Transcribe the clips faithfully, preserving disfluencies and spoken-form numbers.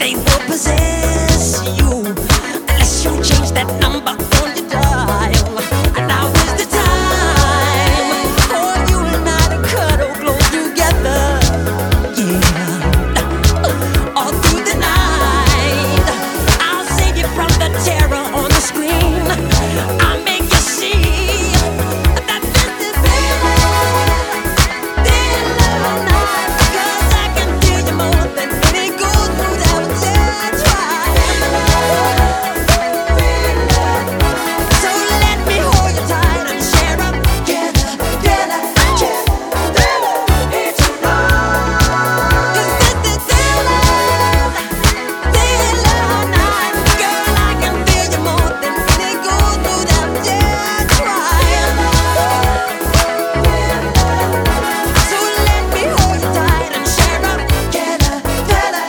they will possess you unless you change that number on your dial. And now is the time for you and I to cuddle close together. Yeah, all through the night, I'll save you from the terror on the screen. I'll make you see that this is real love night, because I can feel you more than any gold without your trying. So let me hold you tight and share up together, together, together, here tonight. 'Cause this is real love, real love night, girl. I can feel you more than any gold without your trying. So let me hold you tight and share up together, together.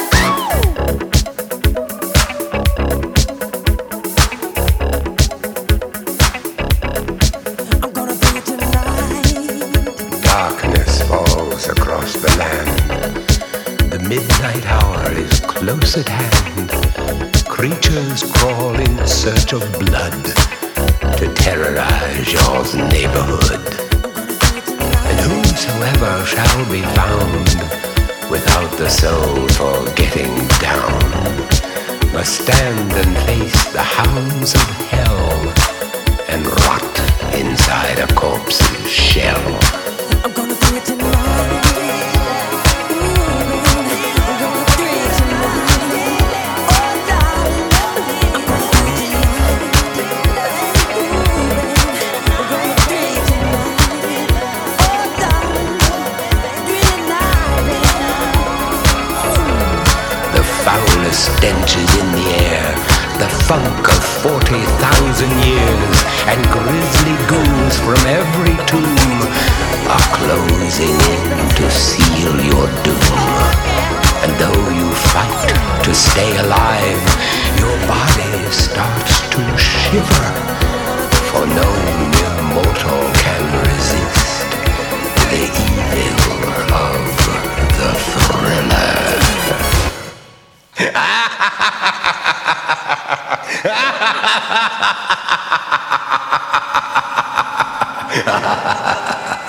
I'm gonna feel you tonight. Darkness falls across the land. The midnight hour is close at hand. Creatures crawl in search of blood to terrorize your neighborhood. And whosoever shall be found without the soul for getting down must stand and face the hounds of hell and rot inside a corpse's shell. I'm gonna feel you tonight. I'm gonna feel you tonight. Oh, darling, I'm gonna feel you tonight. I'm gonna feel you tonight. Oh, darling, feel it now. The foulest stench is in the air, the funk of forty thousand years, and grisly ghouls from every tomb are closing in to seal your doom. And though you fight to stay alive, your body starts to shiver, for no mere mortal can resist the evil of the thriller. Ha ha ha ha ha!